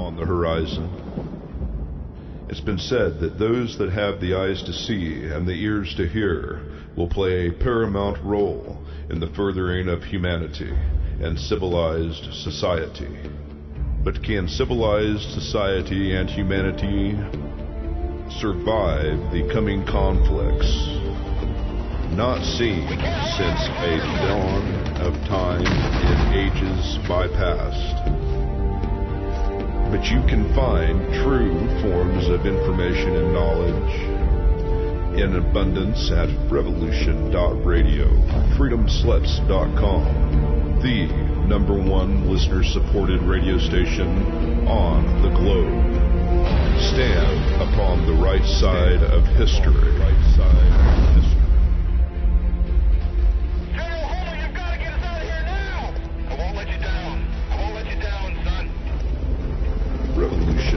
on the horizon. It's been said that those that have the eyes to see and the ears to hear will play a paramount role in the furthering of humanity and civilized society. But can civilized society and humanity survive the coming conflicts not seen since a dawn of time in ages bypast? But you can find true forms of information and knowledge in abundance at revolution.radio, freedomslips.com, the #1 listener-supported radio station on the globe. Stand upon the right side of history. Revolution.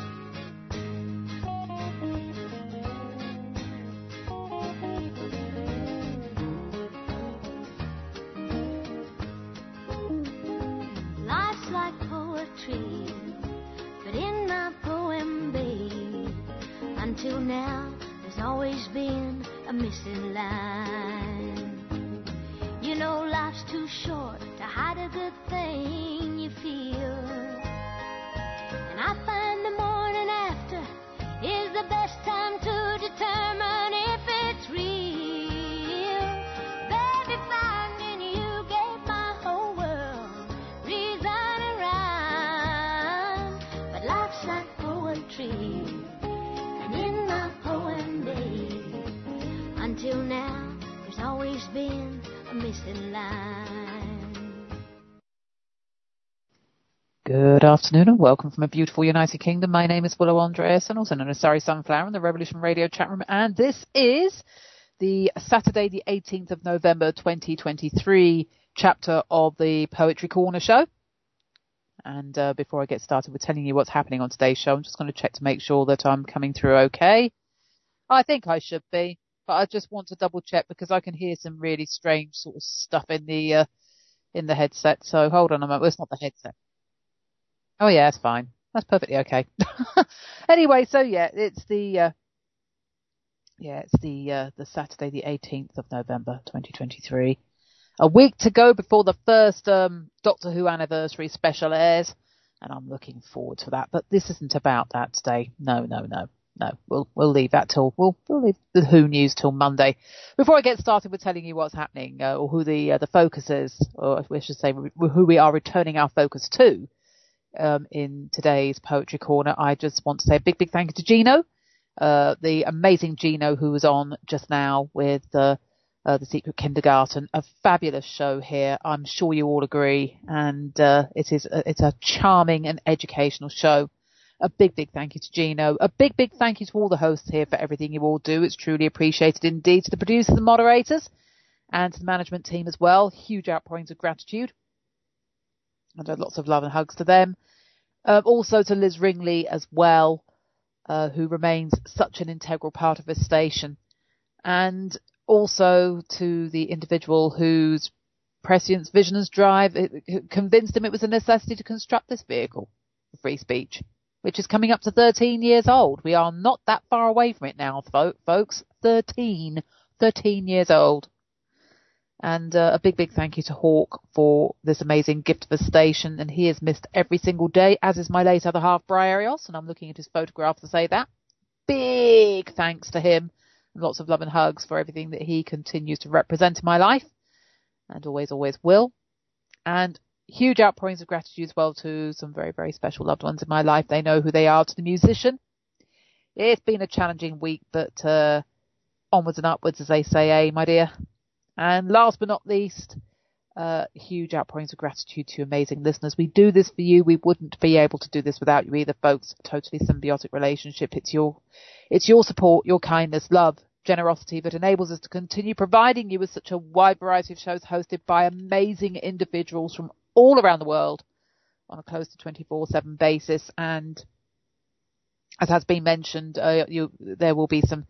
Life's like poetry, but in my poem, babe, until now, there's always been a missing line. You know, life's too short to hide a good thing you feel. And I find the morning after is the best time to determine if it's real. Baby, finding you gave my whole world reason and rhyme. But life's like poetry, and in my poem, babe, until now, there's always been a missing line. Good afternoon and welcome from a beautiful United Kingdom. My name is Willow Andreasen, also known as Sorry Sunflower in the Revolution Radio chat room, and this is the Saturday the 18th of November 2023 chapter of the Poetry Corner show. And before I get started with telling you what's happening on today's show, I'm just going to check to make sure that I'm coming through okay. I think I should be, but I just want to double check because I can hear some really strange sort of stuff in the headset. So hold on a moment. Well, it's not the headset. Oh yeah, it's fine. That's perfectly okay. Anyway, so yeah, it's the Saturday the 18th of November 2023. A week to go before the first Doctor Who anniversary special airs, and I'm looking forward to that. But this isn't about that today. No. We'll leave that till we'll leave the Who news till Monday. Before I get started with telling you what's happening or who the focus is, or we should say who we are returning our focus to. In today's Poetry Corner, I just want to say a big thank you to Gino, the amazing Gino who was on just now with the Secret Kindergarten. A fabulous show here. I'm sure you all agree, and it's a charming and educational show. A big thank you to Gino. A big thank you to all the hosts here for everything you all do. It's truly appreciated indeed. To the producers and moderators, and to the management team as well. Huge outpourings of gratitude. And lots of love and hugs to them. Also to Liz Ringley as well, who remains such an integral part of this station. And also to the individual whose prescience, vision and drive convinced him it was a necessity to construct this vehicle for free speech, which is coming up to 13 years old. We are not that far away from it now, folks. 13 years old. And a big thank you to Hawk for this amazing gift of a station. And he is missed every single day, as is my late other half, Briarios. And I'm looking at his photograph to say that. Big thanks to him. And lots of love and hugs for everything that he continues to represent in my life. And always will. And huge outpourings of gratitude as well to some very special loved ones in my life. They know who they are. To the musician. It's been a challenging week, but onwards and upwards, as they say, my dear. And last but not least, huge outpourings of gratitude to amazing listeners. We do this for you. We wouldn't be able to do this without you either, folks. A totally symbiotic relationship. It's your support, your kindness, love, generosity that enables us to continue providing you with such a wide variety of shows hosted by amazing individuals from all around the world on a close to 24/7 basis. And as has been mentioned, there will be some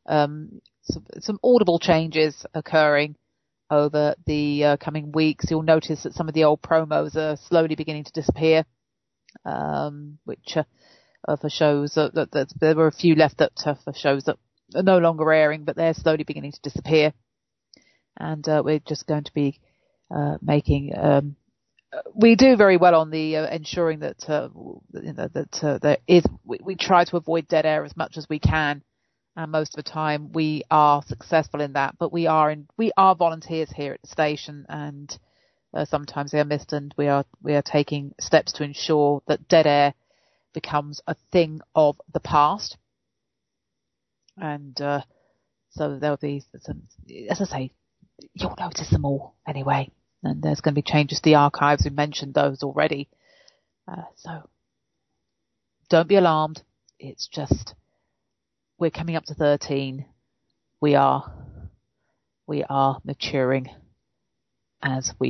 audible changes occurring over the coming weeks. You'll notice that some of the old promos are slowly beginning to disappear. which for shows that there were a few left that for shows that are no longer airing, but they're slowly beginning to disappear. And we're just going to be making. We do very well on the ensuring that there is. We try to avoid dead air as much as we can, and most of the time we are successful in that. But we are volunteers here at the station, and sometimes they are missed, and we are taking steps to ensure that dead air becomes a thing of the past. And so there'll be some, as I say, you'll notice them all anyway. And there's going to be changes to the archives. We mentioned those already. So don't be alarmed. It's just we're coming up to 13. We are maturing as we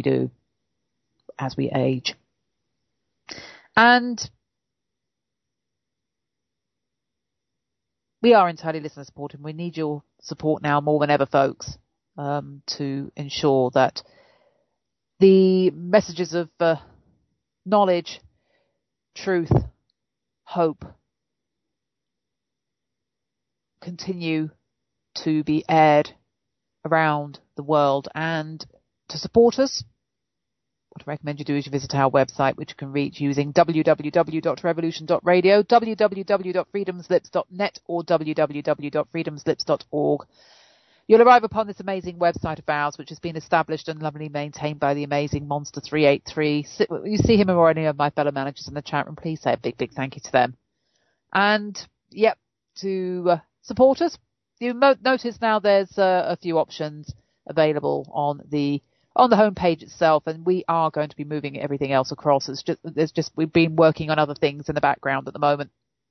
age. And we are entirely listener supported. We need your support now more than ever, folks, to ensure that the messages of knowledge, truth, hope continue to be aired around the world. And to support us, what I recommend you do is you visit our website, which you can reach using www.revolution.radio, www.freedomslips.net, or www.freedomslips.org. You'll arrive upon this amazing website of ours, which has been established and lovingly maintained by the amazing Monster 383. You see him or any of my fellow managers in the chat room, please say a big, big thank you to them. And, yep, to support us, you notice now there's a few options available on the homepage itself, and we are going to be moving everything else across. We've been working on other things in the background at the moment.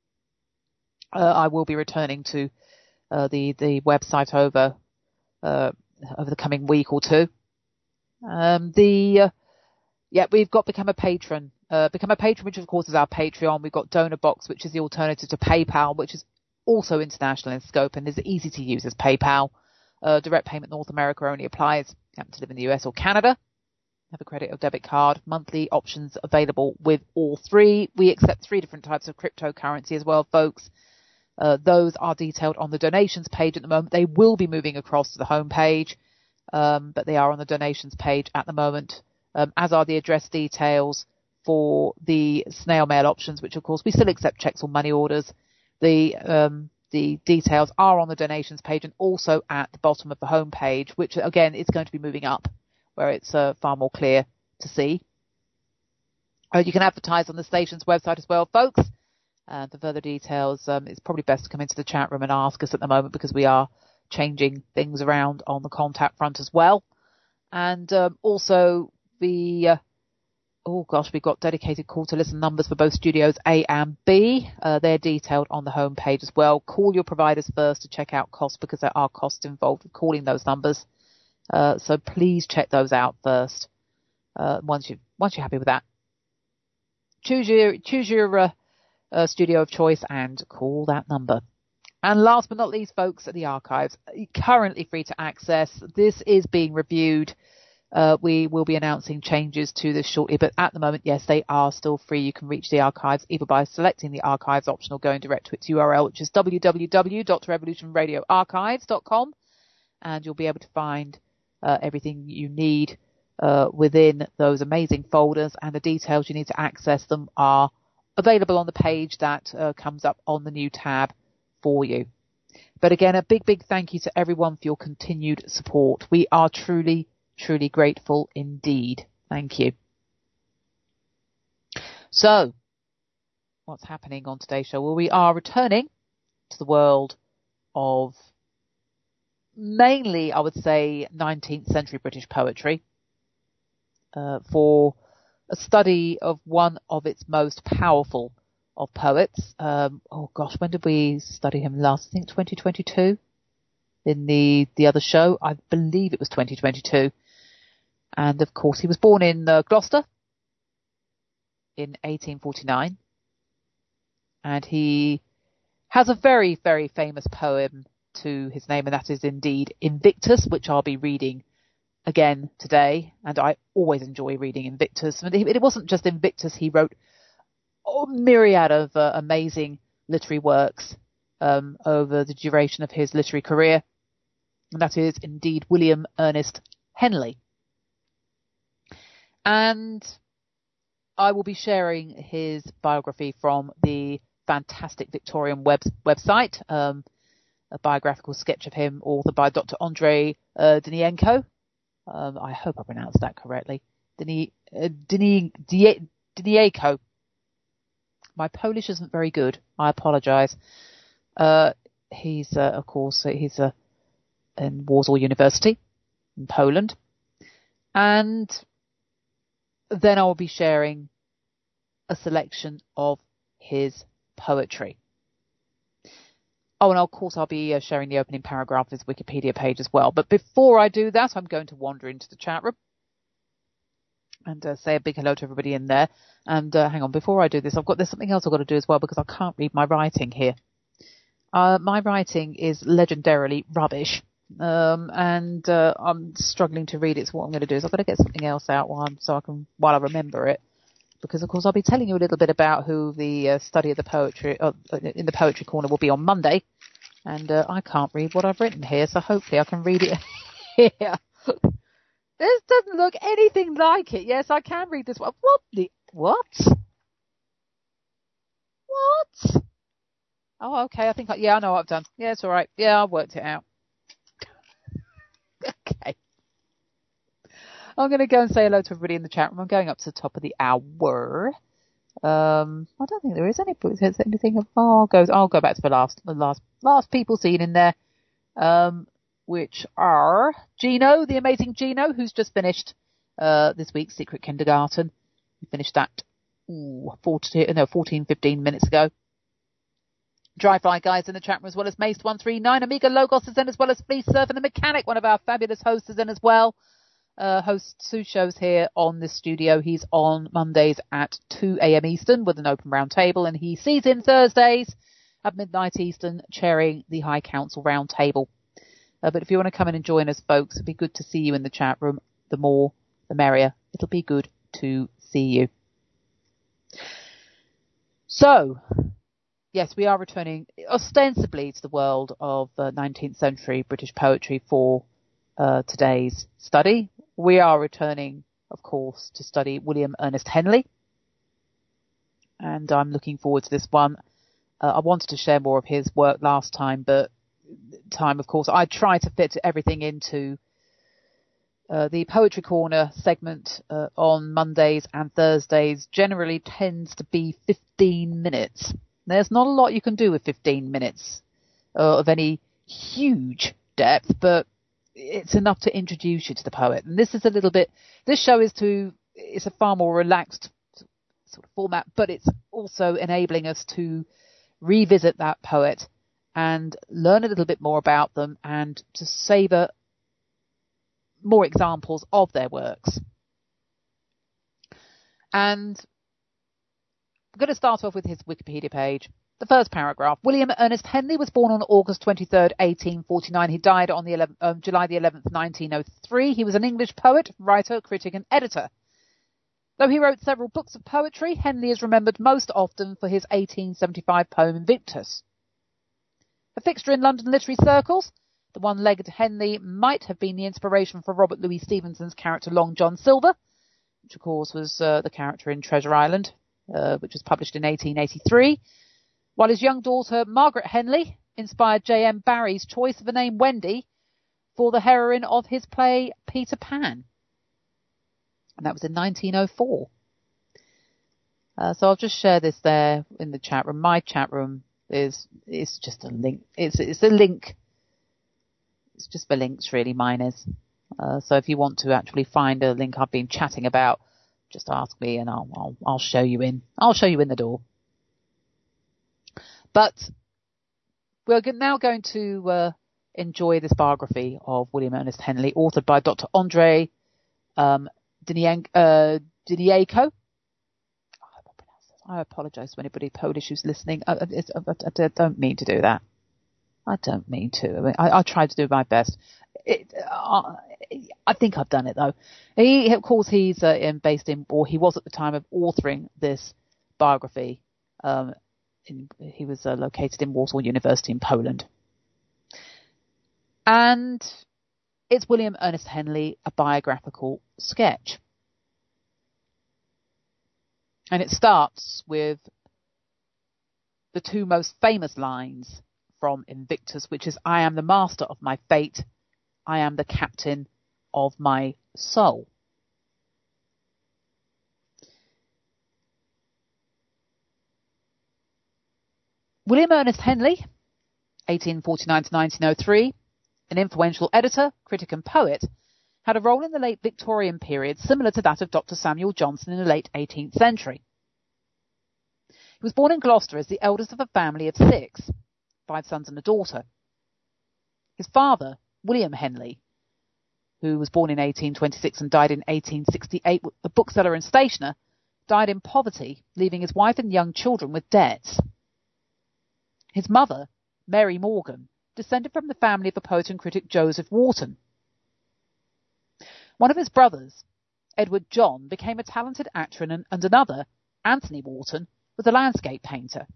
I will be returning to the website over the coming week or two. We've got Become a Patron. Become a Patron, which of course is our Patreon. We've got Donor Box, which is the alternative to PayPal, which is also international in scope and is easy to use as PayPal. Direct payment North America only applies. You happen to live in the US or Canada. Have a credit or debit card. Monthly options available with all three. We accept 3 different types of cryptocurrency as well, folks. Those are detailed on the donations page at the moment. They will be moving across to the home page, but they are on the donations page at the moment, as are the address details for the snail mail options, which of course we still accept checks or money orders. The details are on the donations page and also at the bottom of the home page, which again is going to be moving up where it's far more clear to see. You can advertise on the station's website as well, folks. For further details, it's probably best to come into the chat room and ask us at the moment, because we are changing things around on the contact front as well. And also we've got dedicated call to listen numbers for both studios A and B. They're detailed on the home page as well. Call your providers first to check out costs, because there are costs involved with calling those numbers. So please check those out first. Once you're happy with that, choose your studio of choice and call that number. And last but not least, folks, the archives currently free to access. This is being reviewed. We will be announcing changes to this shortly, but at the moment, yes, they are still free. You can reach the archives either by selecting the archives option or going direct to its URL, which is www.revolutionradioarchives.com, and you'll be able to find everything you need within those amazing folders, and the details you need to access them are available on the page that comes up on the new tab for you. But again, a big, big thank you to everyone for your continued support. We are truly, truly grateful indeed. Thank you. So, what's happening on today's show? Well, we are returning to the world of mainly, I would say, 19th century British poetry for a study of one of its most powerful of poets. When did we study him last? I think 2022 in the other show. I believe it was 2022. And of course, he was born in Gloucester in 1849. And he has a very, very famous poem to his name, and that is indeed Invictus, which I'll be reading again today. And I always enjoy reading Invictus. And it wasn't just Invictus. He wrote myriad of amazing literary works over the duration of his literary career. And that is indeed William Ernest Henley. And I will be sharing his biography from the fantastic Victorian website, a biographical sketch of him authored by Dr. Andrei Denienko. I hope I pronounced that correctly. Denienko. My Polish isn't very good. I apologise. He's in Warsaw University in Poland. And then I will be sharing a selection of his poetry. Oh, and of course I'll be sharing the opening paragraph of his Wikipedia page as well. But before I do that, I'm going to wander into the chat room and say a big hello to everybody in there. And hang on, before I do this, there's something else I've got to do as well, because I can't read my writing here. My writing is legendarily rubbish. And I'm struggling to read it. So what I'm going to do is I've got to get something else out while I remember it. Because of course I'll be telling you a little bit about who the study of the poetry in the Poetry Corner will be on Monday. And I can't read what I've written here, so hopefully I can read it here. This doesn't look anything like it. Yes, I can read this one. What? Oh, okay. I know what I've done. Yeah, it's all right. Yeah, I worked it out. Okay. I'm going to go and say hello to everybody in the chat room. I'm going up to the top of the hour. I don't think there is anything. I'll go back to the last people seen in there, which are Gino, the amazing Gino, who's just finished this week's Secret Kindergarten. He finished that 14, 15 minutes ago. Dry-Fly guys in the chat room, as well as Mace139. Amiga Logos is in, as well as Fleece Surf, and the Mechanic, one of our fabulous hosts, is in as well. Hosts two shows here on this studio. He's on Mondays at 2 a.m. Eastern with an open round table, and he sees in Thursdays at midnight Eastern chairing the High Council round table. But if you want to come in and join us, folks, it'd be good to see you in the chat room. The more, the merrier. It'll be good to see you. So, yes, we are returning ostensibly to the world of 19th century British poetry for today's study. We are returning, of course, to study William Ernest Henley. And I'm looking forward to this one. I wanted to share more of his work last time, but of course, I try to fit everything into the Poetry Corner segment on Mondays and Thursdays generally tends to be 15 minutes. There's not a lot you can do with 15 minutes of any huge depth, but it's enough to introduce you to the poet. And this is this show it's a far more relaxed sort of format, but it's also enabling us to revisit that poet and learn a little bit more about them and to savour more examples of their works. And I'm going to start off with his Wikipedia page. The first paragraph. William Ernest Henley was born on August 23rd, 1849. He died on July the 11th, 1903. He was an English poet, writer, critic and editor. Though he wrote several books of poetry, Henley is remembered most often for his 1875 poem Invictus. A fixture in London literary circles, the one-legged Henley might have been the inspiration for Robert Louis Stevenson's character Long John Silver, which of course was the character in Treasure Island, which was published in 1883. While his young daughter, Margaret Henley, inspired J.M. Barrie's choice of the name Wendy for the heroine of his play Peter Pan. And that was in 1904. So I'll just share this there in the chat room. My chat room is just a link. It's a link. It's just for links, really, mine is. So if you want to actually find a link I've been chatting about, just ask me and I'll show you in. I'll show you in the door. But we're now going to enjoy this biography of William Ernest Henley, authored by Dr. Andrei Denienko. I apologise to anybody Polish who's listening. I don't mean to do that. I don't mean to. I mean, I try to do my best. I think I've done it though. He was at the time of authoring this biography, He was located in Warsaw University in Poland. And it's William Ernest Henley, a biographical sketch. And it starts with the two most famous lines from Invictus, which is, "I am the master of my fate. I am the captain of my soul." William Ernest Henley, 1849 to 1903, an influential editor, critic and poet, had a role in the late Victorian period similar to that of Dr. Samuel Johnson in the late 18th century. He was born in Gloucester as the eldest of a family of 6, 5 sons and a daughter. His father, William Henley, who was born in 1826 and died in 1868, a bookseller and stationer, died in poverty, leaving his wife and young children with debts. His mother, Mary Morgan, descended from the family of the poet and critic Joseph Warton. One of his brothers, Edward John, became a talented actor, and another, Anthony Warton, was a landscape painter.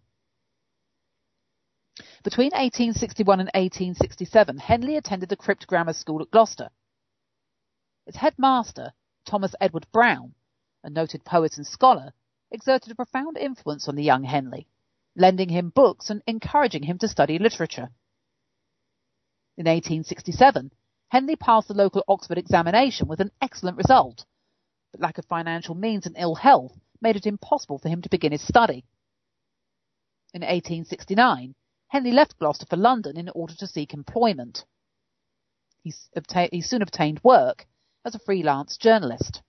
Between 1861 and 1867, Henley attended the Crypt Grammar School at Gloucester. Its headmaster, Thomas Edward Brown, a noted poet and scholar, exerted a profound influence on the young Henley, lending him books and encouraging him to study literature. In 1867, Henley passed the local Oxford examination with an excellent result, but lack of financial means and ill health made it impossible for him to begin his study. In 1869, Henley left Gloucester for London in order to seek employment. He soon obtained work as a freelance journalist.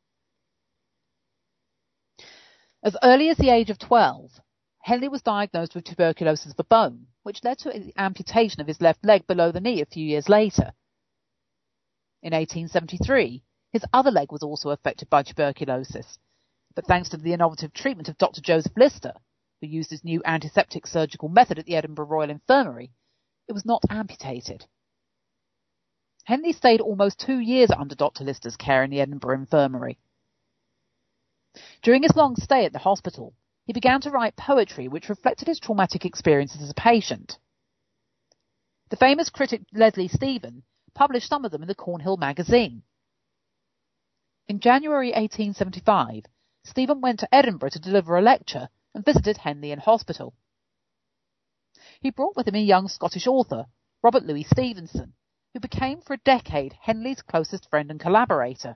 As early as the age of 12, Henley was diagnosed with tuberculosis of the bone, which led to the amputation of his left leg below the knee a few years later. In 1873, his other leg was also affected by tuberculosis, but thanks to the innovative treatment of Dr. Joseph Lister, who used his new antiseptic surgical method at the Edinburgh Royal Infirmary, it was not amputated. Henley stayed almost 2 years under Dr. Lister's care in the Edinburgh Infirmary. During his long stay at the hospital, he began to write poetry which reflected his traumatic experiences as a patient. The famous critic Leslie Stephen published some of them in the Cornhill magazine. In January 1875, Stephen went to Edinburgh to deliver a lecture and visited Henley in hospital. He brought with him a young Scottish author, Robert Louis Stevenson, who became for a decade Henley's closest friend and collaborator.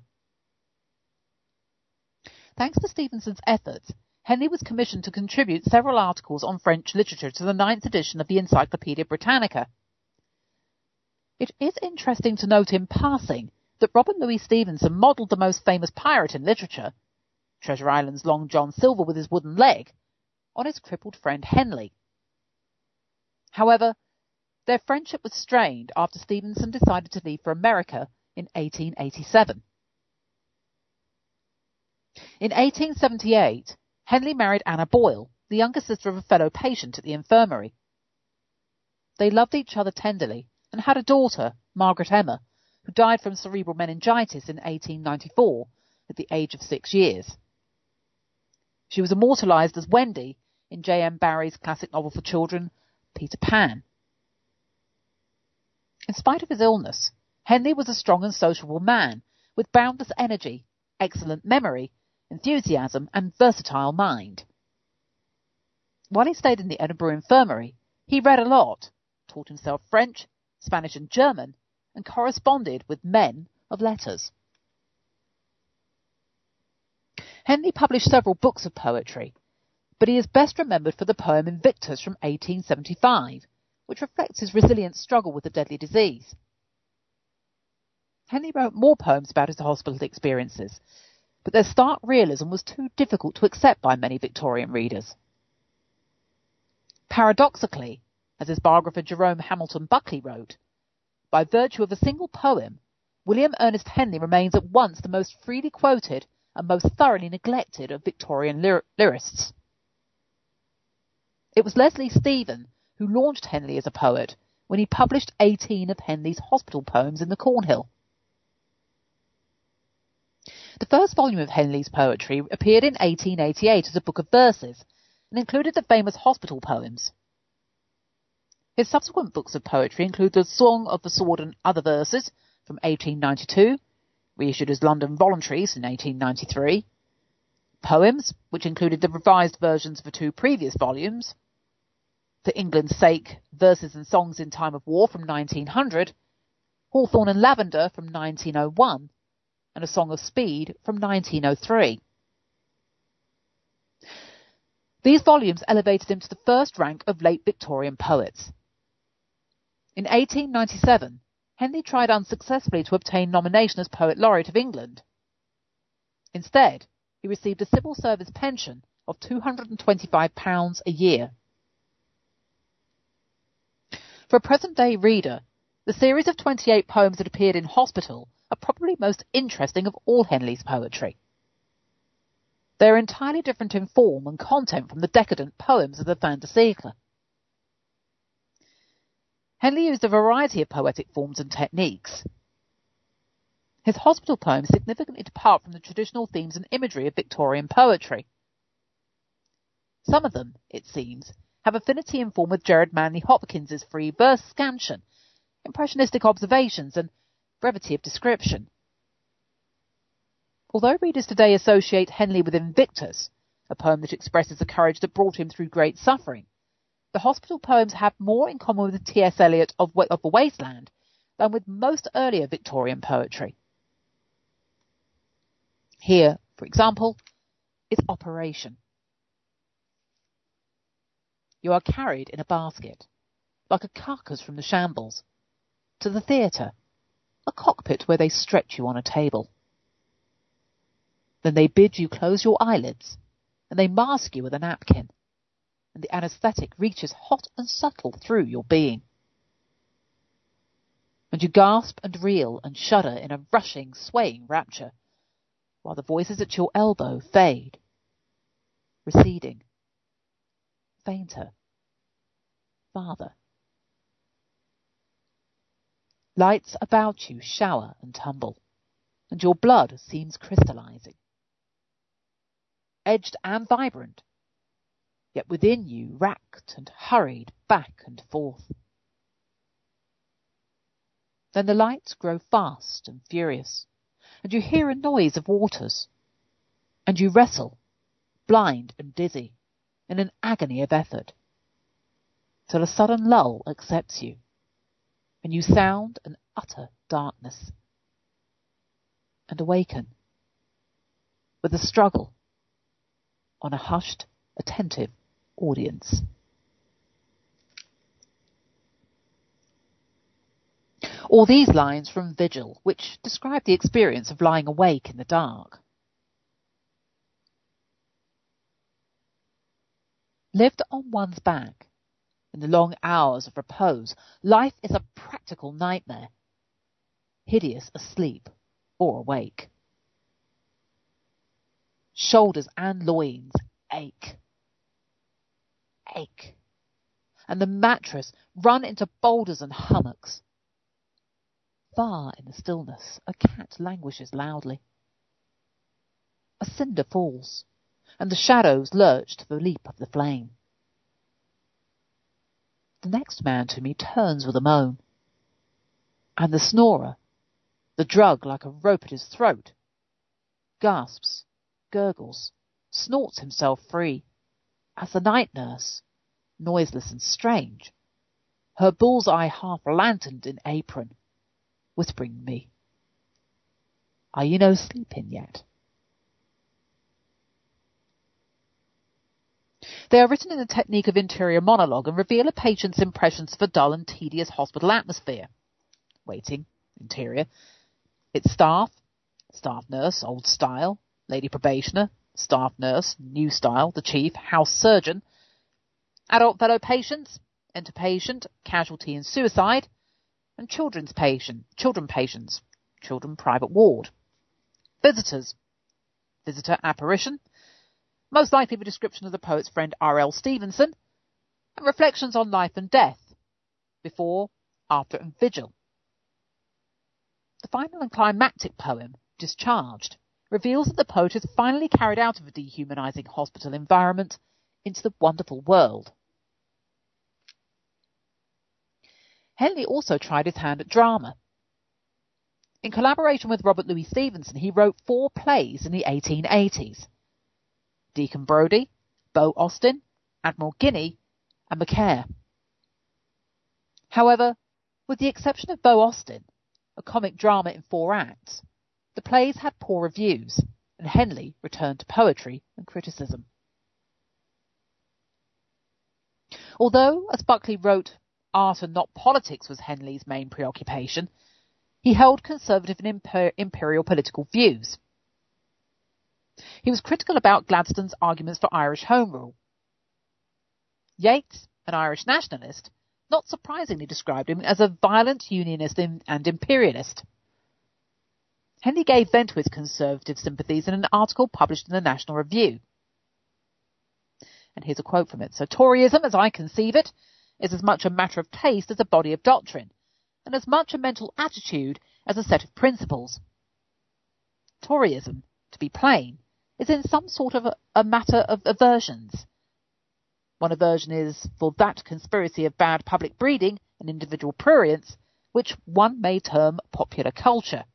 Thanks to Stevenson's efforts, Henley was commissioned to contribute several articles on French literature to the 9th edition of the Encyclopaedia Britannica. It is interesting to note in passing that Robert Louis Stevenson modelled the most famous pirate in literature, Treasure Island's Long John Silver with his wooden leg, on his crippled friend Henley. However, their friendship was strained after Stevenson decided to leave for America in 1887. In 1878, Henley married Anna Boyle, the younger sister of a fellow patient at the infirmary. They loved each other tenderly and had a daughter, Margaret Emma, who died from cerebral meningitis in 1894 at the age of 6 years. She was immortalised as Wendy in J.M. Barrie's classic novel for children, Peter Pan. In spite of his illness, Henley was a strong and sociable man with boundless energy, excellent memory, enthusiasm and versatile mind. While he stayed in the Edinburgh Infirmary, he read a lot, taught himself French, Spanish and German, and corresponded with men of letters. Henley published several books of poetry, but he is best remembered for the poem Invictus from 1875, which reflects his resilient struggle with the deadly disease. Henley wrote more poems about his hospital experiences, but their stark realism was too difficult to accept by many Victorian readers. Paradoxically, as his biographer Jerome Hamilton Buckley wrote, by virtue of a single poem, William Ernest Henley remains at once the most freely quoted and most thoroughly neglected of Victorian lyrists. It was Leslie Stephen who launched Henley as a poet when he published 18 of Henley's hospital poems in the Cornhill. The first volume of Henley's poetry appeared in 1888 as a book of verses, and included the famous hospital poems. His subsequent books of poetry include The Song of the Sword and Other Verses from 1892, reissued as London Voluntaries in 1893, poems, which included the revised versions of the two previous volumes, For England's Sake, Verses and Songs in Time of War from 1900, Hawthorne and Lavender from 1901, and A Song of Speed from 1903. These volumes elevated him to the first rank of late Victorian poets. In 1897, Henley tried unsuccessfully to obtain nomination as Poet Laureate of England. Instead, he received a civil service pension of £225 a year. For a present-day reader, the series of 28 poems that appeared in Hospital are probably most interesting of all Henley's poetry. They are entirely different in form and content from the decadent poems of the fin de siècle. Henley used a variety of poetic forms and techniques. His hospital poems significantly depart from the traditional themes and imagery of Victorian poetry. Some of them, it seems, have affinity in form with Gerard Manley Hopkins's free verse scansion, impressionistic observations, and brevity of description. Although readers today associate Henley with Invictus, a poem that expresses the courage that brought him through great suffering, the hospital poems have more in common with T.S. Eliot of The Wasteland than with most earlier Victorian poetry. Here, for example, is Operation. You are carried in a basket, like a carcass from the shambles, to the theatre, a cockpit where they stretch you on a table. Then they bid you close your eyelids, and they mask you with a napkin, and the anaesthetic reaches hot and subtle through your being. And you gasp and reel and shudder in a rushing, swaying rapture, while the voices at your elbow fade, receding, fainter, farther. Lights about you shower and tumble, and your blood seems crystallizing. Edged and vibrant, yet within you racked and hurried back and forth. Then the lights grow fast and furious, and you hear a noise of waters, and you wrestle, blind and dizzy, in an agony of effort, till a sudden lull accepts you, and you sound an utter darkness, and awaken, with a struggle, on a hushed, attentive audience. Or these lines from Vigil, which describe the experience of lying awake in the dark. Lived on one's back, in the long hours of repose, life is a practical nightmare, hideous asleep or awake. Shoulders and loins ache, and the mattress run into boulders and hummocks. Far in the stillness, a cat languishes loudly. A cinder falls, and the shadows lurch to the leap of the flame. The next man to me turns with a moan, and the snorer, the drug like a rope at his throat, gasps, gurgles, snorts himself free, as the night nurse, noiseless and strange, her bull's-eye half-lanterned in apron, whispering me, "Are you no sleeping yet?" They are written in the technique of interior monologue and reveal a patient's impressions of a dull and tedious hospital atmosphere. Waiting, interior. Its staff nurse, old style, lady probationer, staff nurse, new style, the chief, house surgeon, adult fellow patients, enter patient, casualty and suicide, and children patients, children private ward. Visitors, visitor apparition, most likely the description of the poet's friend R.L. Stevenson, and reflections on life and death, before, after and vigil. The final and climactic poem, Discharged, reveals that the poet is finally carried out of a dehumanizing hospital environment into the wonderful world. Henley also tried his hand at drama. In collaboration with Robert Louis Stevenson, he wrote 4 plays in the 1880s. Deacon Brodie, Beau Austin, Admiral Guinea, and Macaire. However, with the exception of Beau Austin, a comic drama in 4 acts, the plays had poor reviews, and Henley returned to poetry and criticism. Although, as Buckley wrote, art and not politics was Henley's main preoccupation, he held conservative and imperial political views. He was critical about Gladstone's arguments for Irish Home Rule. Yeats, an Irish nationalist, not surprisingly described him as a violent unionist and imperialist. Henley gave vent to his conservative sympathies in an article published in the National Review. And here's a quote from it. "So Toryism, as I conceive it, is as much a matter of taste as a body of doctrine, and as much a mental attitude as a set of principles. Toryism, to be plain, is in some sort of a matter of aversions. One aversion is for that conspiracy of bad public breeding and individual prurience, which one may term popular culture."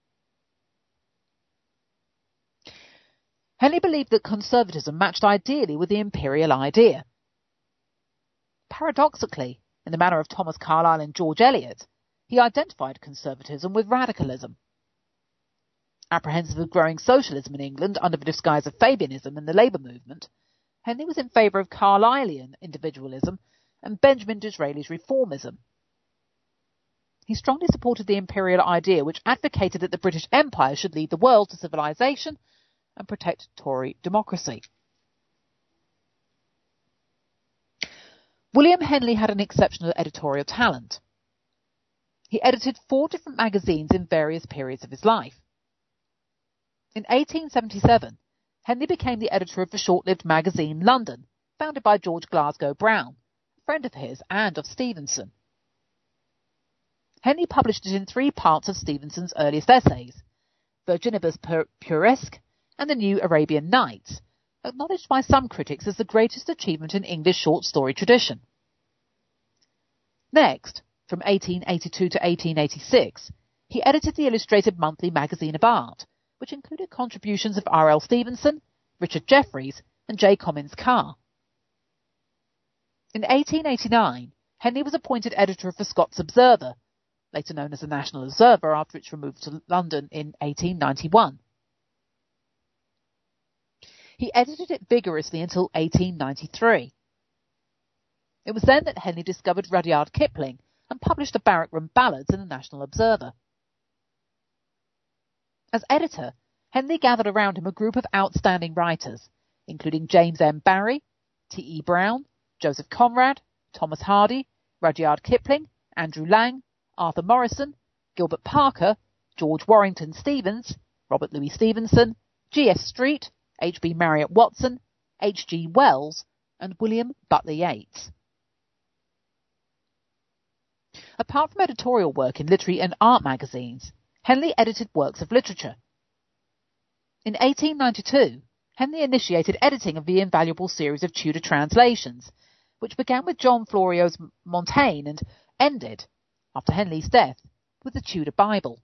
Henley believed that conservatism matched ideally with the imperial idea. Paradoxically, in the manner of Thomas Carlyle and George Eliot, he identified conservatism with radicalism. Apprehensive of growing socialism in England under the disguise of Fabianism and the Labour movement, Henley was in favour of Carlylean individualism and Benjamin Disraeli's reformism. He strongly supported the imperial idea, which advocated that the British Empire should lead the world to civilization and protect Tory democracy. William Henley had an exceptional editorial talent. He edited 4 different magazines in various periods of his life. In 1877, Henley became the editor of the short-lived magazine London, founded by George Glasgow Brown, a friend of his and of Stevenson. Henley published it in 3 parts of Stevenson's earliest essays, Virginibus Puerisque and The New Arabian Nights, acknowledged by some critics as the greatest achievement in English short story tradition. Next, from 1882 to 1886, he edited the illustrated monthly Magazine of Art, which included contributions of R. L. Stevenson, Richard Jefferies, and J. Comyns Carr. In 1889, Henley was appointed editor of the Scots Observer, later known as the National Observer after its removal to London in 1891. He edited it vigorously until 1893. It was then that Henley discovered Rudyard Kipling and published the Barrack Room Ballads in the National Observer. As editor, Henley gathered around him a group of outstanding writers, including James M. Barrie, T. E. Brown, Joseph Conrad, Thomas Hardy, Rudyard Kipling, Andrew Lang, Arthur Morrison, Gilbert Parker, George Warrington Stevens, Robert Louis Stevenson, G. S. Street, H. B. Marriott Watson, H. G. Wells, and William Butler Yeats. Apart from editorial work in literary and art magazines, Henley edited works of literature. In 1892, Henley initiated editing of the invaluable series of Tudor translations, which began with John Florio's Montaigne and ended, after Henley's death, with the Tudor Bible.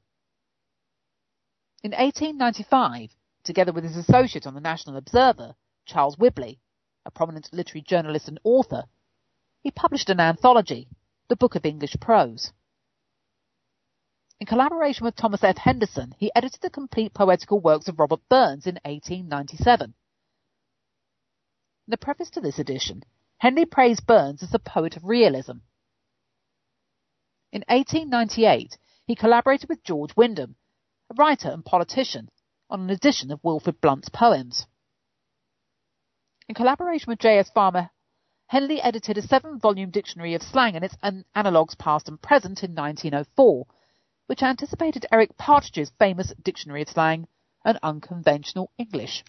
In 1895, together with his associate on the National Observer, Charles Whibley, a prominent literary journalist and author, he published an anthology, The Book of English Prose. In collaboration with Thomas F. Henderson, he edited the complete poetical works of Robert Burns in 1897. In the preface to this edition, Henley praised Burns as the poet of realism. In 1898, he collaborated with George Wyndham, a writer and politician, on an edition of Wilfrid Blunt's poems. In collaboration with J.S. Farmer, Henley edited a 7-volume dictionary of slang and its analogues past and present in 1904, which anticipated Eric Partridge's famous Dictionary of Slang and Unconventional English.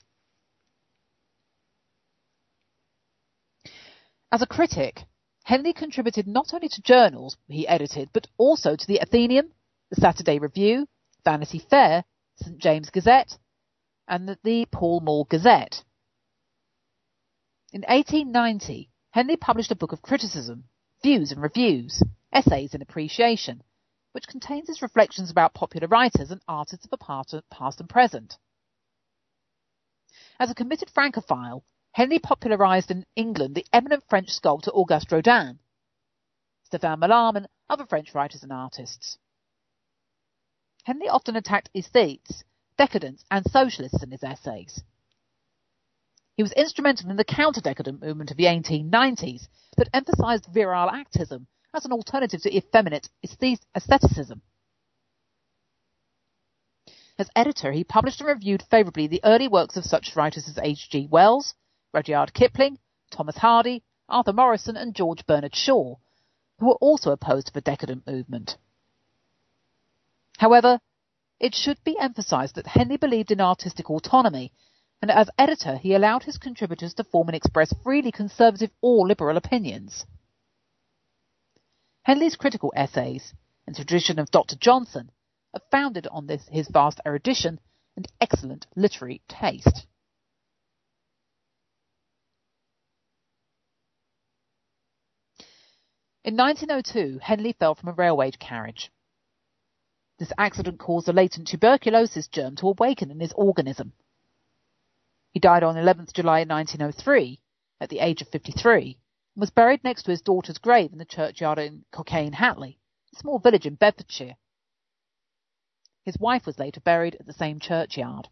As a critic, Henley contributed not only to journals he edited, but also to the Athenaeum, the Saturday Review, Vanity Fair, St. James Gazette, and the Pall Mall Gazette. In 1890, Henley published a book of criticism, views and reviews, essays and appreciation, which contains his reflections about popular writers and artists of the past and present. As a committed Francophile, Henley popularised in England the eminent French sculptor Auguste Rodin, Stéphane Mallarmé and other French writers and artists. Henley often attacked aesthetes, decadence and socialists in his essays. He was instrumental in the counter-decadent movement of the 1890s that emphasised virile actism as an alternative to effeminate aestheticism. As editor, he published and reviewed favourably the early works of such writers as H.G. Wells, Rudyard Kipling, Thomas Hardy, Arthur Morrison and George Bernard Shaw, who were also opposed to the decadent movement. However, it should be emphasised that Henley believed in artistic autonomy, and as editor he allowed his contributors to form and express freely conservative or liberal opinions. Henley's critical essays, in the tradition of Dr. Johnson, are founded on his vast erudition and excellent literary taste. In 1902, Henley fell from a railway carriage. This accident caused a latent tuberculosis germ to awaken in his organism. He died on 11th July 1903, at the age of 53, and was buried next to his daughter's grave in the churchyard in Cockayne Hatley, a small village in Bedfordshire. His wife was later buried at the same churchyard.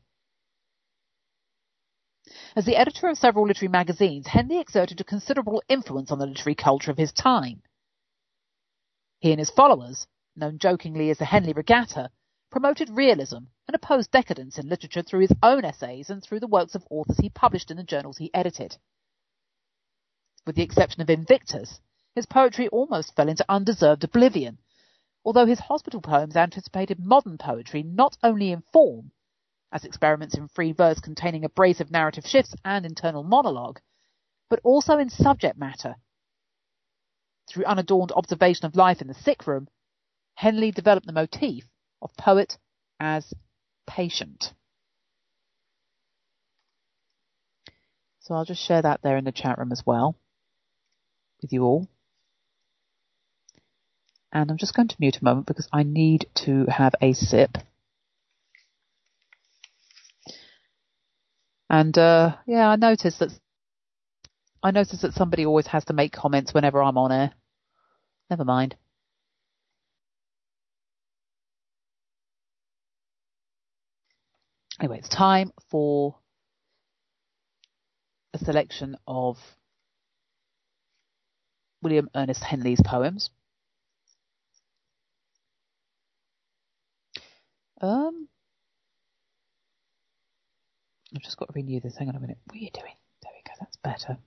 As the editor of several literary magazines, Henley exerted a considerable influence on the literary culture of his time. He and his followers, known jokingly as the Henley Regatta, promoted realism and opposed decadence in literature through his own essays and through the works of authors he published in the journals he edited. With the exception of Invictus, his poetry almost fell into undeserved oblivion, although his hospital poems anticipated modern poetry not only in form, as experiments in free verse containing abrasive narrative shifts and internal monologue, but also in subject matter. Through unadorned observation of life in the sick room, Henley developed the motif of poet as patient. So I'll just share that there in the chat room as well with you all. And I'm just going to mute a moment because I need to have a sip. And I noticed that somebody always has to make comments whenever I'm on air. Never mind. Anyway, it's time for a selection of William Ernest Henley's poems. I've just got to renew this. Hang on a minute. What are you doing? There we go. That's better.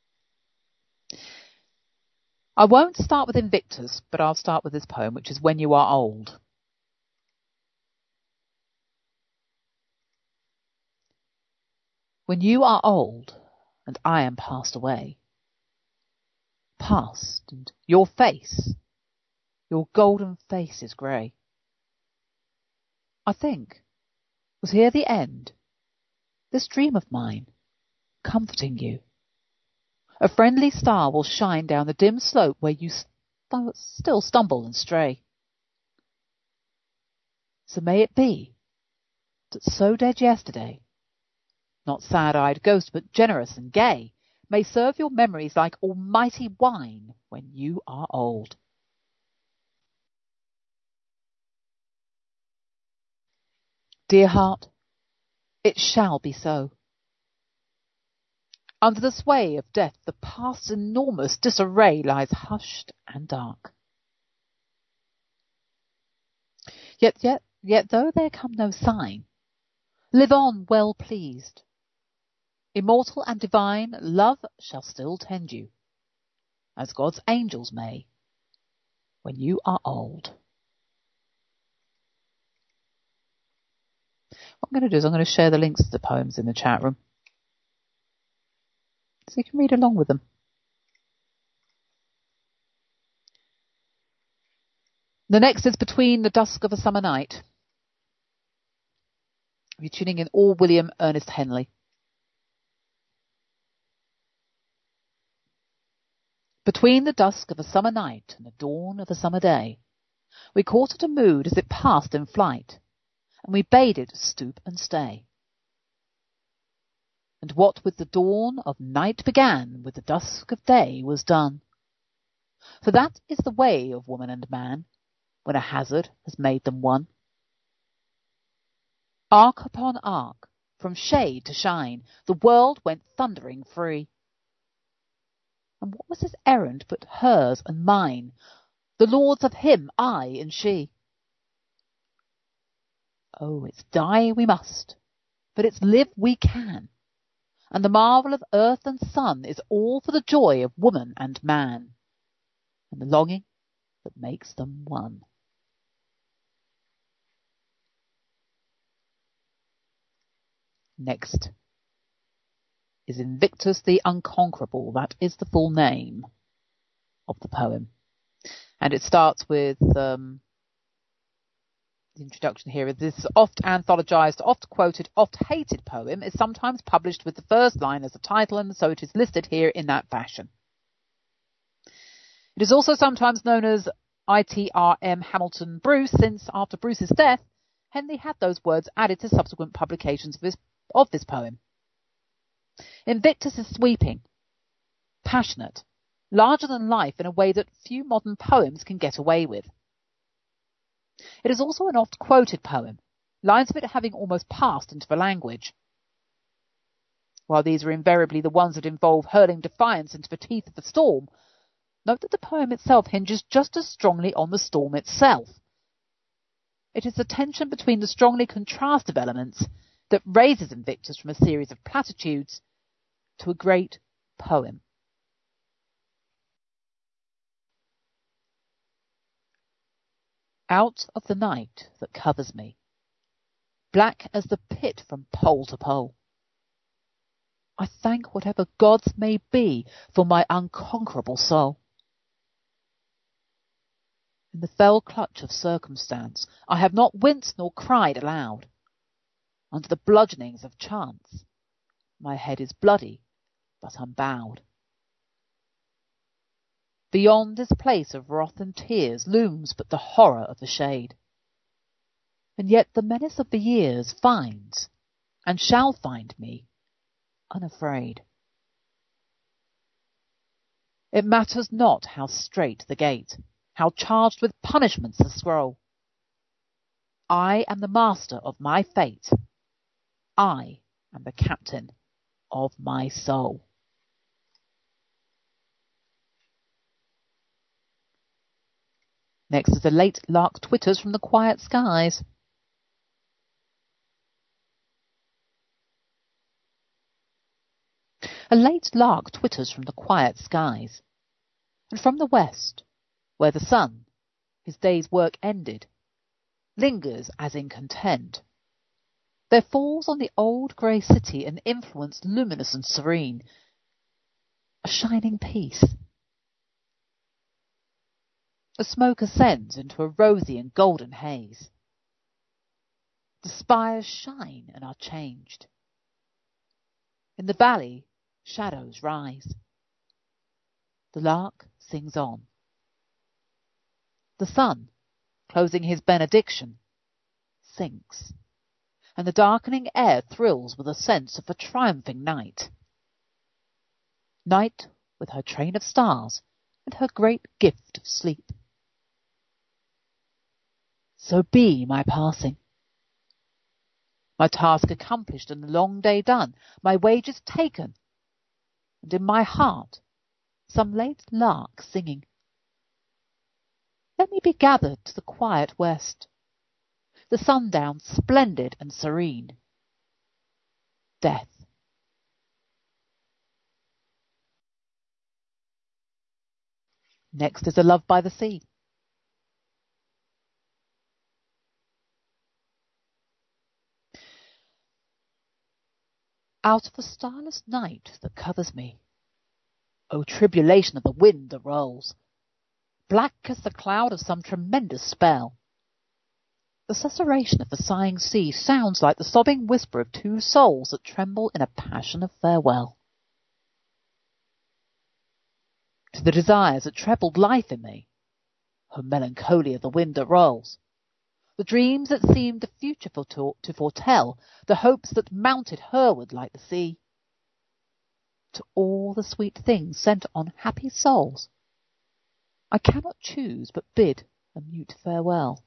I won't start with Invictus, but I'll start with this poem, which is When You Are Old. When you are old, and I am passed away, past, and your golden face is grey. I think, was here the end, this dream of mine, comforting you? A friendly star will shine down the dim slope where you still stumble and stray. So may it be that so dead yesterday, not sad-eyed ghost but generous and gay, may serve your memories like almighty wine when you are old. Dear heart, it shall be so. Under the sway of death, the past's enormous disarray lies hushed and dark. Yet though there come no sign, live on well pleased. Immortal and divine, love shall still tend you, as God's angels may, when you are old. What I'm going to do is I'm going to share the links to the poems in the chat room, so you can read along with them. The next is Between the Dusk of a Summer Night. You're tuning in all William Ernest Henley. Between the dusk of a summer night and the dawn of a summer day, we caught at a mood as it passed in flight, and we bade it stoop and stay. And what with the dawn of night began, with the dusk of day was done. For that is the way of woman and man, when a hazard has made them one. Arc upon arc, from shade to shine, the world went thundering free. And what was his errand but hers and mine, the lords of him, I and she? Oh, it's die we must, but it's live we can, and the marvel of earth and sun is all for the joy of woman and man, and the longing that makes them one. Next is Invictus the Unconquerable. That is the full name of the poem. And it starts with the introduction here. This oft anthologized, oft quoted, oft hated poem is sometimes published with the first line as a title, and so it is listed here in that fashion. It is also sometimes known as ITRM Hamilton Bruce, since after Bruce's death, Henley had those words added to subsequent publications of this poem. Invictus is sweeping, passionate, larger than life in a way that few modern poems can get away with. It is also an oft-quoted poem, lines of it having almost passed into the language. While these are invariably the ones that involve hurling defiance into the teeth of the storm, note that the poem itself hinges just as strongly on the storm itself. It is the tension between the strongly contrastive elements that raises Invictus from a series of platitudes to a great poem. Out of the night that covers me, black as the pit from pole to pole, I thank whatever gods may be for my unconquerable soul. In the fell clutch of circumstance, I have not winced nor cried aloud. Under the bludgeonings of chance, my head is bloody, but unbowed. Beyond this place of wrath and tears looms but the horror of the shade. And yet the menace of the years finds, and shall find me, unafraid. It matters not how strait the gate, how charged with punishments the scroll. I am the master of my fate. I am the captain of my soul. Next is a late lark twitters from the quiet skies. A late lark twitters from the quiet skies, and from the west, where the sun, his day's work ended, lingers as in content. There falls on the old grey city an influence luminous and serene, a shining peace. The smoke ascends into a rosy and golden haze. The spires shine and are changed. In the valley, shadows rise. The lark sings on. The sun, closing his benediction, sinks, and the darkening air thrills with a sense of a triumphing night. Night with her train of stars and her great gift of sleep. So be my passing. My task accomplished and the long day done, my wages taken, and in my heart some late lark singing. Let me be gathered to the quiet west, the sundown splendid and serene. Death. Next is A Love by the Sea. Out of the starless night that covers me, O tribulation of the wind that rolls, black as the cloud of some tremendous spell, the susurration of the sighing sea sounds like the sobbing whisper of two souls that tremble in a passion of farewell. to the desires that trebled life in me, her melancholy of the wind that rolls, the dreams that seemed the future to foretell, the hopes that mounted herward like the sea, to all the sweet things sent on happy souls, I cannot choose but bid a mute farewell.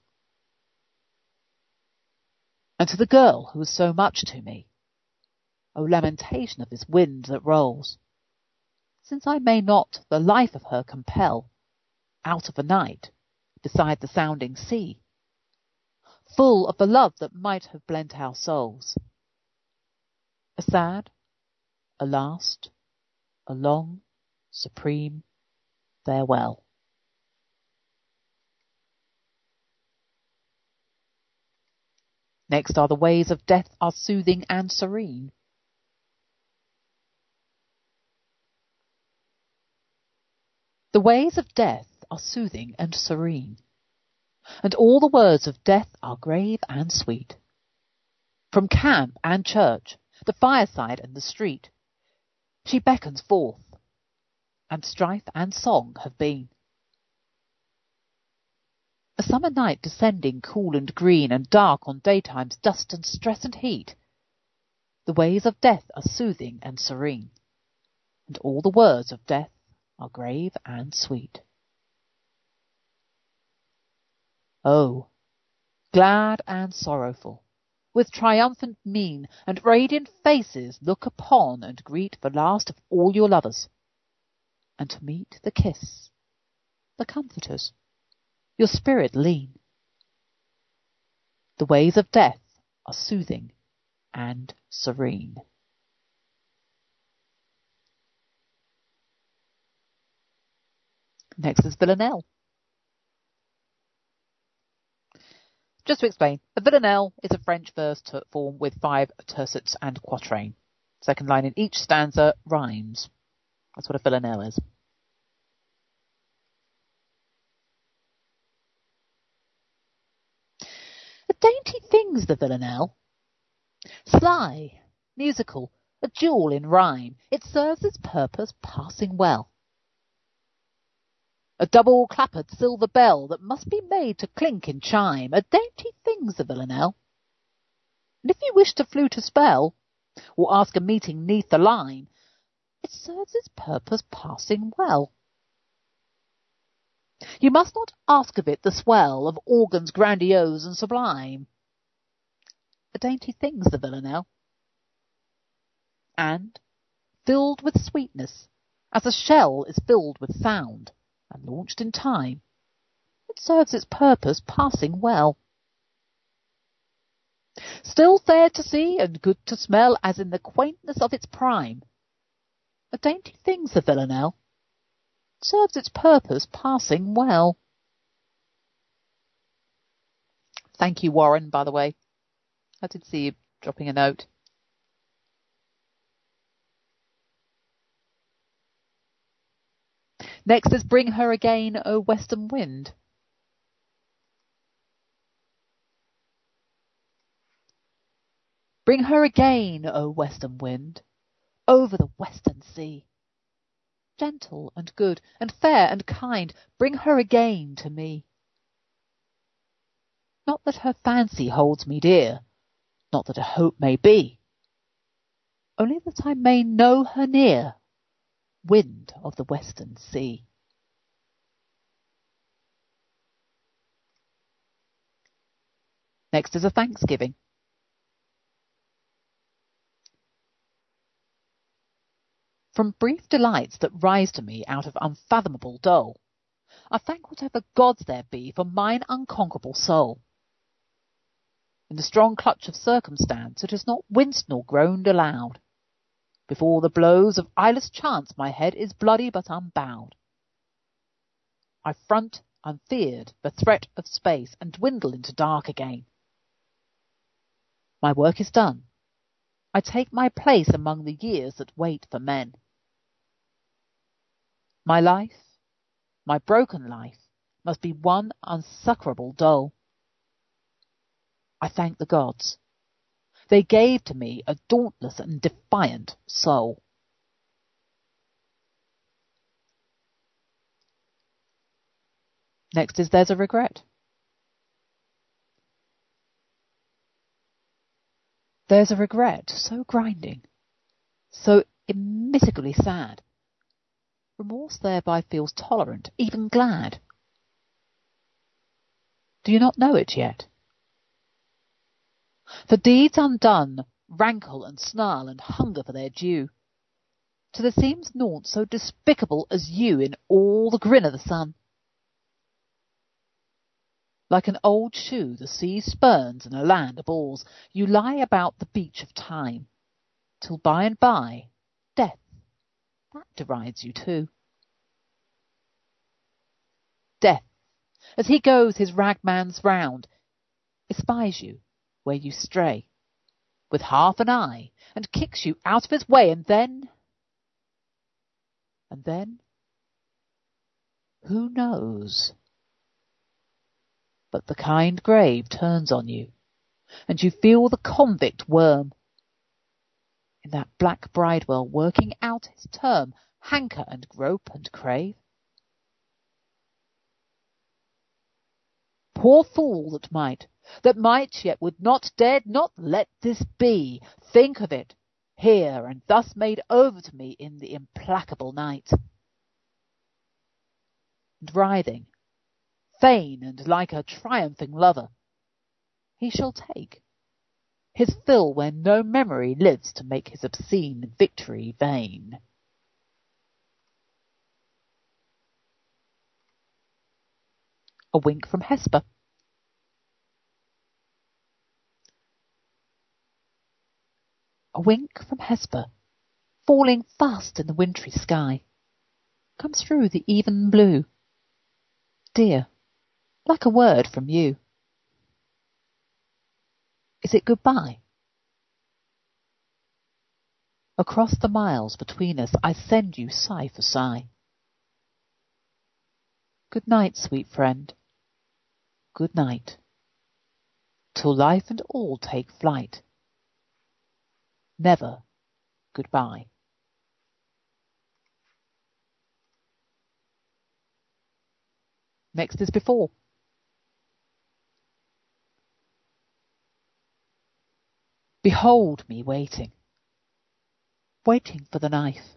And to the girl who was so much to me, O lamentation of this wind that rolls, since I may not the life of her compel, out of the night, beside the sounding sea, full of the love that might have blent our souls. A sad, a last, a long, supreme farewell. Next are the ways of death are soothing and serene. The ways of death are soothing and serene, and all the words of death are grave and sweet. From camp and church, the fireside and the street, she beckons forth, and strife and song have been. A summer night descending cool and green, and dark on daytime's dust and stress and heat, the ways of death are soothing and serene, and all the words of death are grave and sweet. Oh, glad and sorrowful, with triumphant mien and radiant faces, look upon and greet the last of all your lovers, and to meet the kiss, the comforters, your spirit lean. The ways of death are soothing and serene. Next is Villanelle. Just to explain, a villanelle is a French verse form with 5 tercets and quatrain. Second line in each stanza rhymes. That's what a villanelle is. A dainty thing's the villanelle. Sly, musical, a jewel in rhyme. It serves its purpose passing well. A double-clappered silver bell that must be made to clink in chime. A dainty thing's the villanelle. And if you wish to flute a spell, or ask a meeting 'neath the lime, it serves its purpose passing well. You must not ask of it the swell of organs grandiose and sublime. A dainty thing's the villanelle. And, filled with sweetness, as a shell is filled with sound, and launched in time, it serves its purpose passing well. Still fair to see and good to smell as in the quaintness of its prime, a dainty thing's the villanelle. Serves its purpose passing well. Thank you, Warren, by the way. I did see you dropping a note. Next is Bring Her Again, O Western Wind. Bring her again, O western wind, over the western sea. Gentle and good and fair and kind, bring her again to me. Not that her fancy holds me dear, not that a hope may be, only that I may know her near, wind of the western sea. Next is a thanksgiving. From brief delights that rise to me out of unfathomable dole, I thank whatever gods there be for mine unconquerable soul. In the strong clutch of circumstance it has not winced nor groaned aloud. Before the blows of eyeless chance my head is bloody but unbowed. I front unfeared the threat of space and dwindle into dark again. My work is done. I take my place among the years that wait for men. My life, my broken life, must be one unsuccourable dole. I thank the gods. They gave to me a dauntless and defiant soul. Next is there's a regret. There's a regret so grinding, so immitigably sad. Remorse thereby feels tolerant, even glad. Do you not know it yet? For deeds undone rankle and snarl and hunger for their due, till there seems naught so despicable as you in all the grin of the sun. Like an old shoe the sea spurns and a land abhors, you lie about the beach of time, till by and by death, that derides you too. Death, as he goes his ragman's round, espies you where you stray, with half an eye, and kicks you out of his way, and then, who knows? But the kind grave turns on you, and you feel the convict worm in that black bridewell working out his term, hanker and grope and crave. Poor fool that might, yet would not, dared not let this be. Think of it, here and thus made over to me in the implacable night. And writhing, fain and like a triumphing lover, he shall take his fill where no memory lives to make his obscene victory vain. A wink from Hesper. A wink from Hesper, falling fast in the wintry sky, comes through the even blue, dear, like a word from you. Is it goodbye? Across the miles between us I send you sigh for sigh. Good night, sweet friend. Good night, till life and all take flight. Never goodbye. Next is before. Behold me waiting for the knife.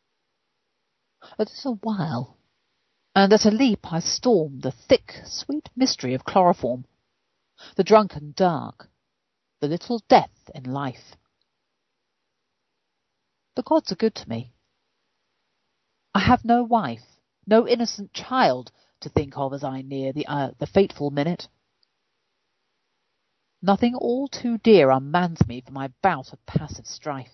A little while, and at a leap I storm the thick, sweet mystery of chloroform, the drunken dark, the little death in life. The gods are good to me. I have no wife, no innocent child to think of as I near the fateful minute. Nothing all too dear unmans me for my bout of passive strife.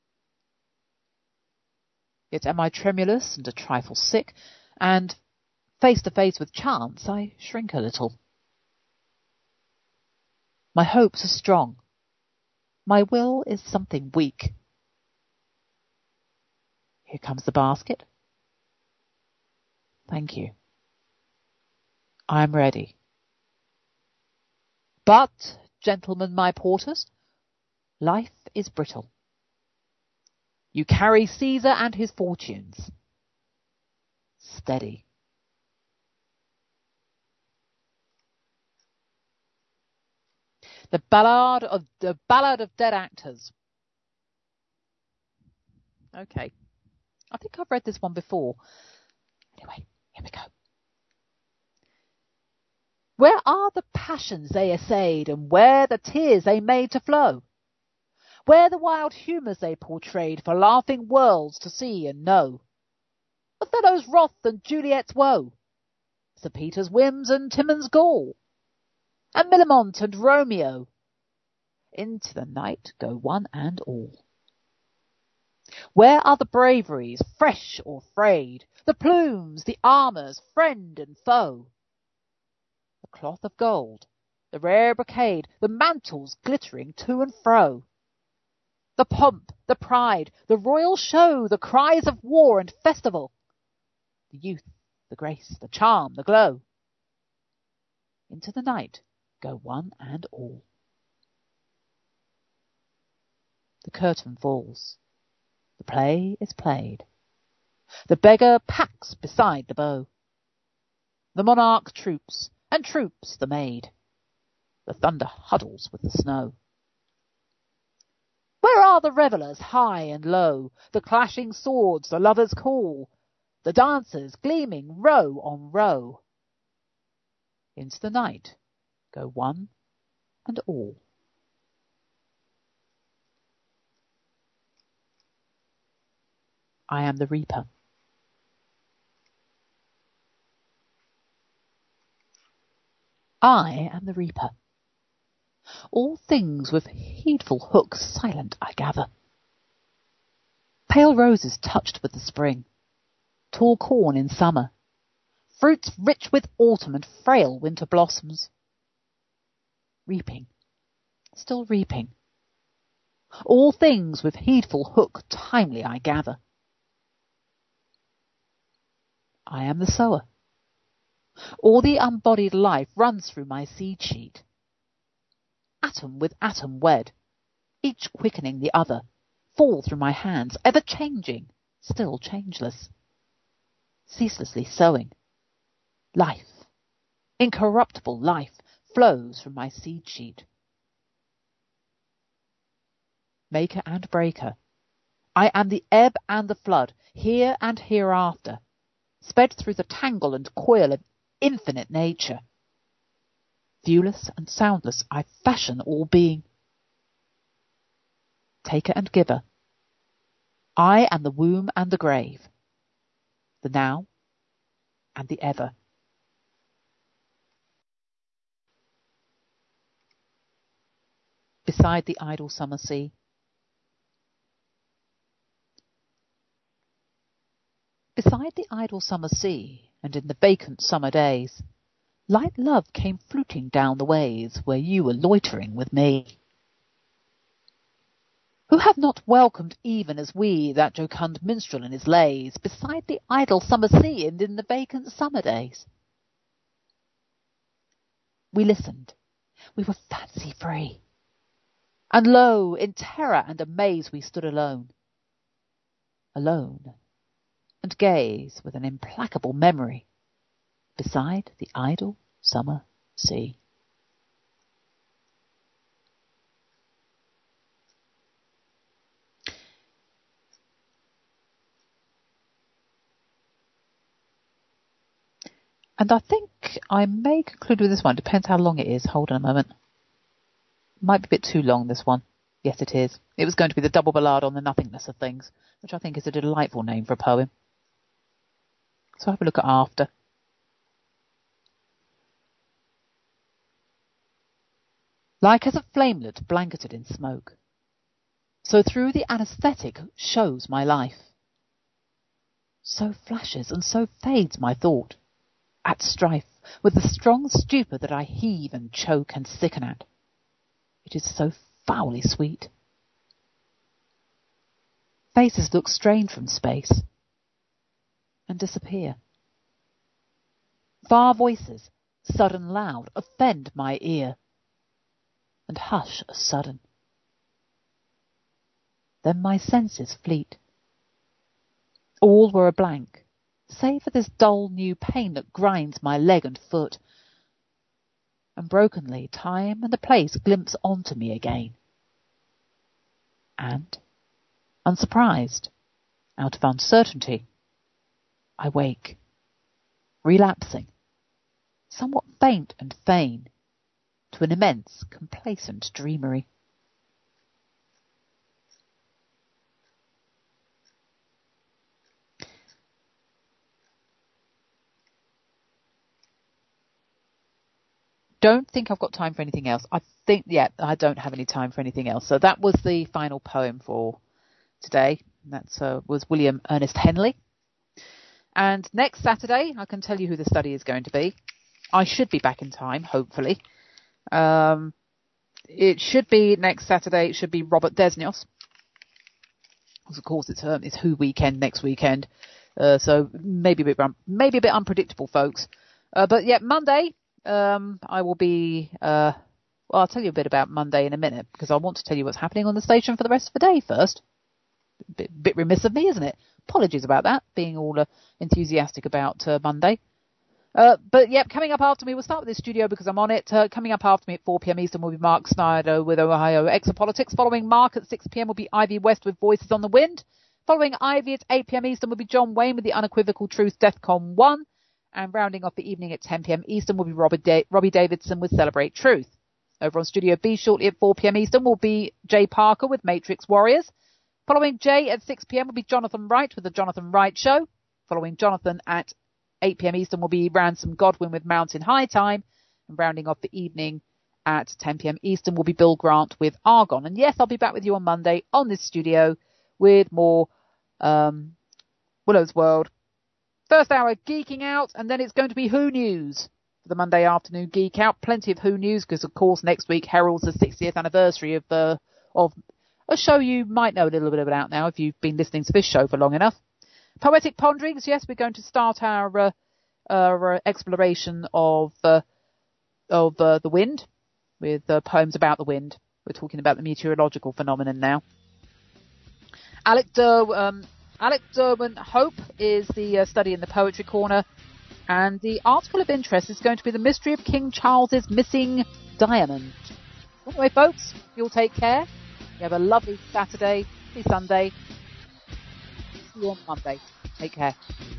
Yet am I tremulous and a trifle sick, and face to face with chance I shrink a little. My hopes are strong, my will is something weak. Here comes the basket. Thank you. I am ready. But, gentlemen my porters, life is brittle. You carry Caesar and his fortunes. Steady. The Ballad of Dead Actors. Okay. I think I've read this one before. Anyway, here we go. Where are the passions they essayed, and where the tears they made to flow? Where the wild humours they portrayed for laughing worlds to see and know? Othello's wrath and Juliet's woe, Sir Peter's whims and Timon's gall, and Millamant and Romeo. Into the night go one and all. Where are the braveries, fresh or frayed, the plumes, the armours, friend and foe? The cloth of gold, the rare brocade, the mantles glittering to and fro. The pomp, the pride, the royal show, the cries of war and festival. The youth, the grace, the charm, the glow. Into the night go one and all. The curtain falls. The play is played. The beggar packs beside the bow. The monarch troops, and troops the maid. The thunder huddles with the snow. Where are the revellers high and low, the clashing swords, the lovers' call, the dancers gleaming row on row? Into the night go one and all. I am the reaper. I am the reaper. All things with heedful hooks silent I gather. Pale roses touched with the spring, tall corn in summer, fruits rich with autumn and frail winter blossoms. Reaping, still reaping. All things with heedful hook timely I gather. I am the sower. All the unbodied life runs through my seed sheet. Atom with atom wed, each quickening the other, fall through my hands, ever changing, still changeless. Ceaselessly sowing. Life, incorruptible life, flows from my seed sheet. Maker and breaker, I am the ebb and the flood, here and hereafter, sped through the tangle and coil of infinite nature. Viewless and soundless, I fashion all being. Taker and giver, I am the womb and the grave, the now and the ever. Beside the idle summer sea. Beside the idle summer sea, and in the vacant summer days, light love came fluting down the ways where you were loitering with me. Who have not welcomed even as we that jocund minstrel in his lays, beside the idle summer sea and in the vacant summer days? We listened, we were fancy free, and lo, in terror and amaze we stood alone, alone, and gaze with an implacable memory beside the idle summer sea. And I think I may conclude with this one. Depends how long it is. Hold on a moment. Might be a bit too long, this one. Yes, it is. It was going to be the double ballade on the nothingness of things, which I think is a delightful name for a poem. So have a look at after. Like as a flamelet blanketed in smoke, so through the anaesthetic shows my life. So flashes and so fades my thought, at strife with the strong stupor that I heave and choke and sicken at. It is so foully sweet. Faces look strange from space and disappear. Far voices, sudden loud, offend my ear, and hush as sudden. Then my senses fleet. All were a blank, save for this dull new pain that grinds my leg and foot. And brokenly time and the place glimpse onto me again. And, unsurprised, out of uncertainty, I wake, relapsing, somewhat faint and vain, to an immense, complacent dreamery. Don't think I've got time for anything else. I don't have any time for anything else. So that was the final poem for today. That was William Ernest Henley. And next Saturday, I can tell you who the study is going to be. I should be back in time, hopefully. It should be next Saturday. It should be Robert Desnios. Of course, it's Who weekend next weekend. So maybe a bit unpredictable, folks. But yeah, Monday. I will be, I'll tell you a bit about Monday in a minute, because I want to tell you what's happening on the station for the rest of the day first. Bit remiss of me, isn't it? Apologies about that, being all enthusiastic about Monday. But yep, coming up after me, we'll start with this studio because I'm on it. Coming up after me at 4 p.m. Eastern will be Mark Snyder with Ohio Exopolitics. Following Mark at 6 p.m. will be Ivy West with Voices on the Wind. Following Ivy at 8 p.m. Eastern will be John Wayne with The Unequivocal Truth, DEFCON 1. And rounding off the evening at 10 p.m. Eastern will be Robbie Davidson with Celebrate Truth. Over on Studio B shortly at 4 p.m. Eastern will be Jay Parker with Matrix Warriors. Following Jay at 6 p.m. will be Jonathan Wright with The Jonathan Wright Show. Following Jonathan at 8 p.m. Eastern will be Ransom Godwin with Mountain High Time. And rounding off the evening at 10 p.m. Eastern will be Bill Grant with Argon. And yes, I'll be back with you on Monday on this studio with more Willow's World. First hour, Geeking Out, and then it's going to be Who News for the Monday afternoon Geek Out. Plenty of Who News because, of course, next week heralds the 60th anniversary of a show you might know a little bit about now if you've been listening to this show for long enough. Poetic Ponderings, yes, we're going to start our exploration of the wind with poems about the wind. We're talking about the meteorological phenomenon now. Alec Derwent Hope is the study in the Poetry Corner, and the article of interest is going to be the mystery of King Charles's missing diamond. Anyway, folks, you'll take care. You have a lovely Saturday, lovely Sunday. See you on Monday. Take care.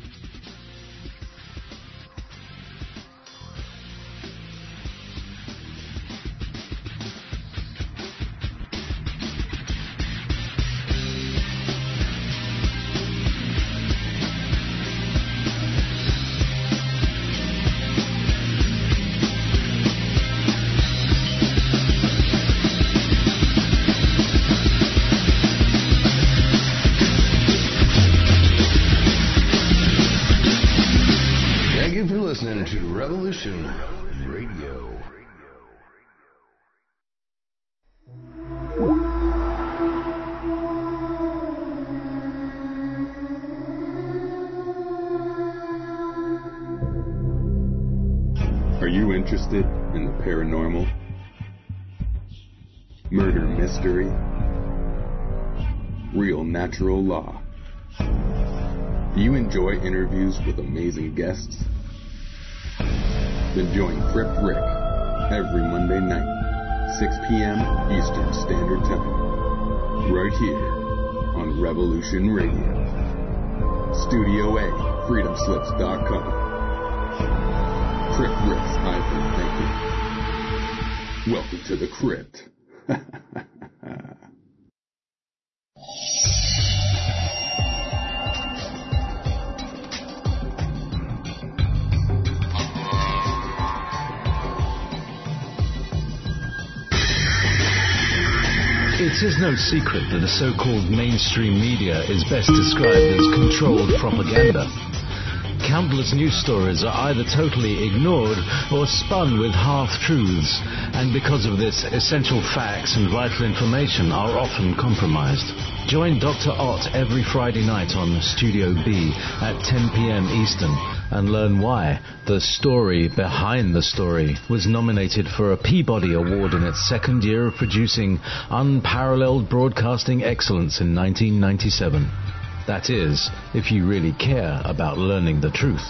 Listening to Revolution Radio. Are you interested in the paranormal, murder mystery, real natural law? Do you enjoy interviews with amazing guests? Then join Crip Rick every Monday night, 6 p.m. Eastern Standard Time, right here on Revolution Radio. Studio A, freedomslips.com. Crip Rick's iPhone thank you. Welcome to the Crypt. It is no secret that the so-called mainstream media is best described as controlled propaganda. Countless news stories are either totally ignored or spun with half-truths, and because of this, essential facts and vital information are often compromised. Join Dr. Ott every Friday night on Studio B at 10 p.m. Eastern and learn why The Story Behind the Story was nominated for a Peabody Award in its second year of producing unparalleled broadcasting excellence in 1997. That is, if you really care about learning the truth.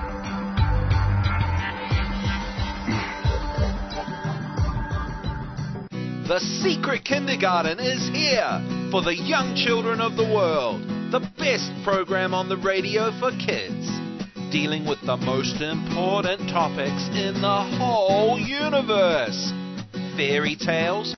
The Secret Kindergarten is here for the young children of the world. The best program on the radio for kids, dealing with the most important topics in the whole universe. Fairy tales,